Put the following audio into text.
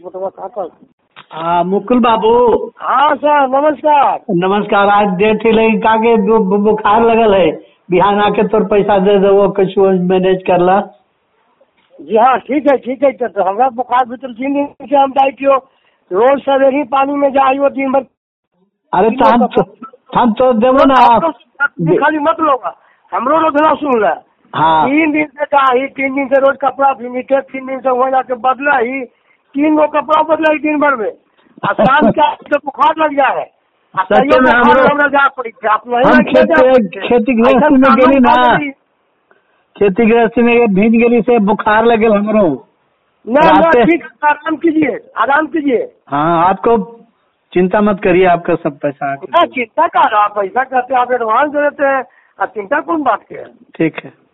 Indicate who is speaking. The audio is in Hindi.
Speaker 1: फोटो काटल।
Speaker 2: हाँ मुकुल बाबू।
Speaker 1: हाँ सर नमस्कार।
Speaker 2: नमस्कार। आज डेट ही लगी का के बुखार लगल है, बिहान आके तोर पैसा दे दो, कुछ मैनेज कर ला।
Speaker 1: जी हाँ ठीक है। तो हमारा बुखार भी 3 दिन से हम जाइयो रोज सवेरे पानी में जाइयो दिन भर।
Speaker 2: अरे हम तो देवो ना
Speaker 1: खाली मत लो, हमरो लोग ना सुन ले।
Speaker 2: हाँ
Speaker 1: 3 दिन से जाही, 3 दिन से रोज कपड़ा फिनिटे, 3 दिन से वहाँ जाके बदला ही, 3 गो कपड़ा बदला ही दिन भर में। शाम का तो बुखार लग जाए।
Speaker 2: सच्चे में हम खेती गृहस्थी में गेली ना, खेती गृहस्थी में भीज गेली से बुखार लगे हमरो।
Speaker 1: ठीक, आराम कीजिए।
Speaker 2: हाँ आपको चिंता मत करिए, आपका सब पैसा
Speaker 1: चिंता कर रहा, पैसा करते आप एडवांस दे देते हैं, चिंता कौन बात के है।
Speaker 2: ठीक है।